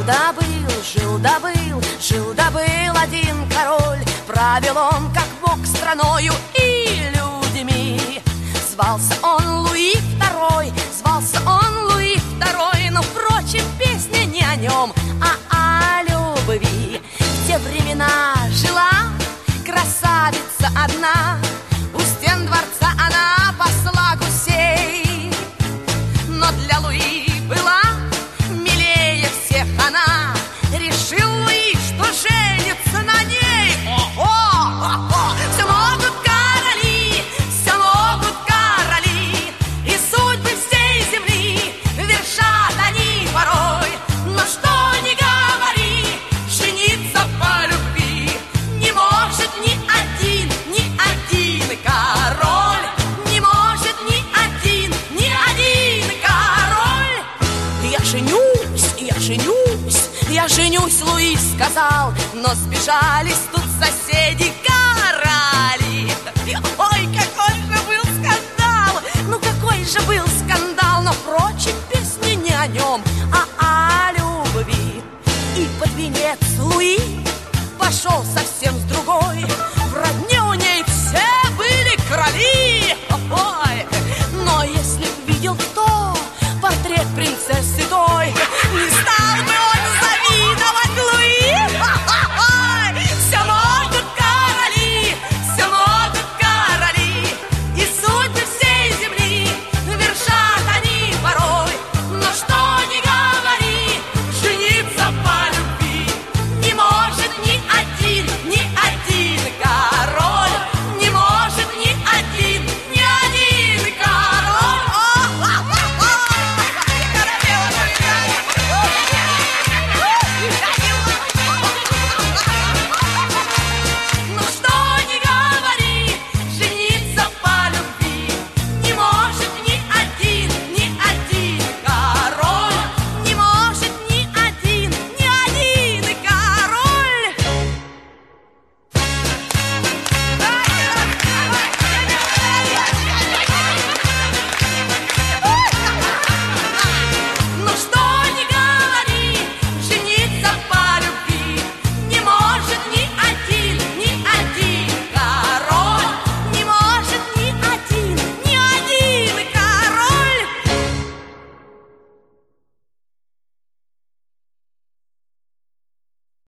жил-да-был один король. Правил он, как бог, страною и людьми. Звался он Луи II, звался он Луи II. Но, впрочем, песня не о нем, а о любви. В те времена жила красавица одна, у стен дворца она пасла гусей. Но для Луи была милее всех она. Решил Луи, что женится на ней. Ого! Все могут короли, все могут короли, и судьбы всей земли вершат они порой. Но что ни говори, жениться по любви не может ни один король. Не может ни один король. Я женюсь, Луи сказал, но сбежались тут соседи короли. Ой, какой же был скандал! Ну какой же был скандал! Но, впрочем, песня не о нем, а о любви. И под венец Луи пошел совсем с другой. В родне у ней все были короли. Ой, но если б видел кто портрет принцессы той, не стал бы